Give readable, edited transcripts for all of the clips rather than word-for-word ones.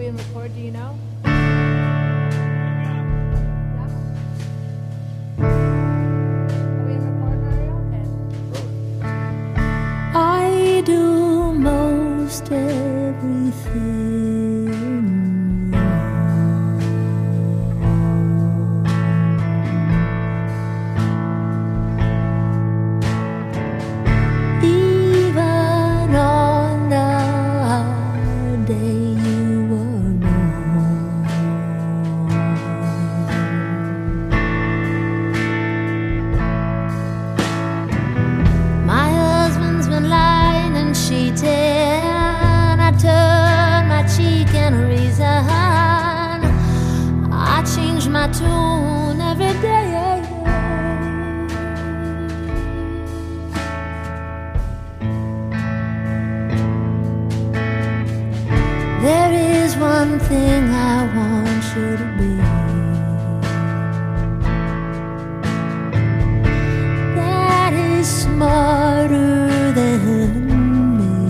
we in record? Do you know? I do most everything wrong. Even on the day you were born. My husband's been lying and cheating. I turn my cheek and reason. I change my tune every day. There is one thing I want you to be. That is smarter than me.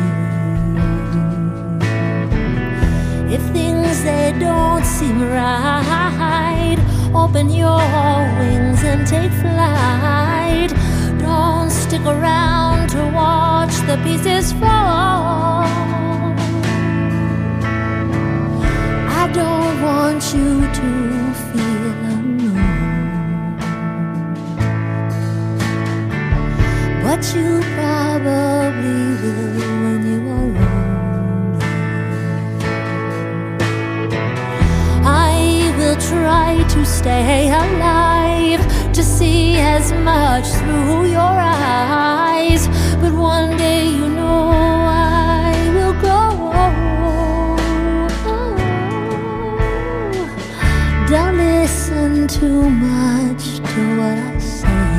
If things they don't seem right, open your wings and take flight. Don't stick around to watch the pieces fall. I don't want you to feel alone, but you probably will when you are older. I will try to stay alive, to see as much through your eyes, but one day you know I will go. Don't listen too much to what I say.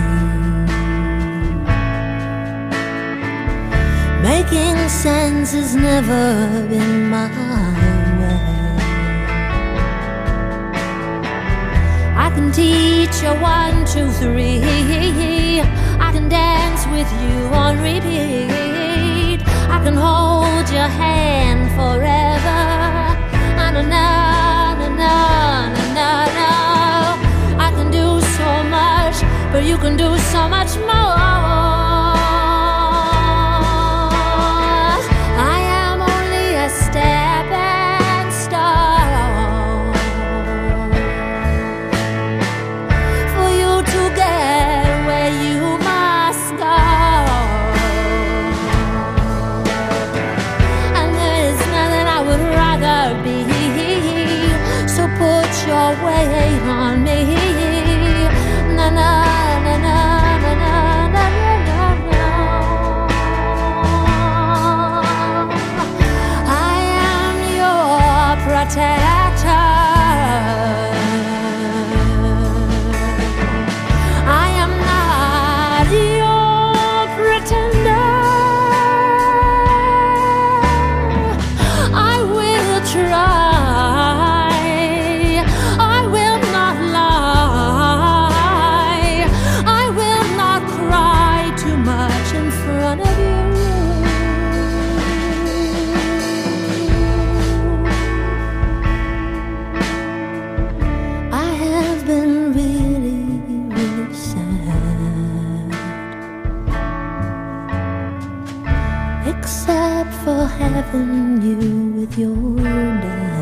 Making sense has never been my way. I can teach you 1, 2, 3. I can dance with you on repeat. I can hold your hand forever. Na na na na na na. I can do so much, but you can do so much more. I am only a stepping stone for you to get where you must go. And there is nothing I would rather be. So put your weight on me. Na na na na na na na na na. I am your protector. I am not your pretender. I will try. I will not lie. I will not cry too much in front of you. I have been really, really sad, except for having you with your dad.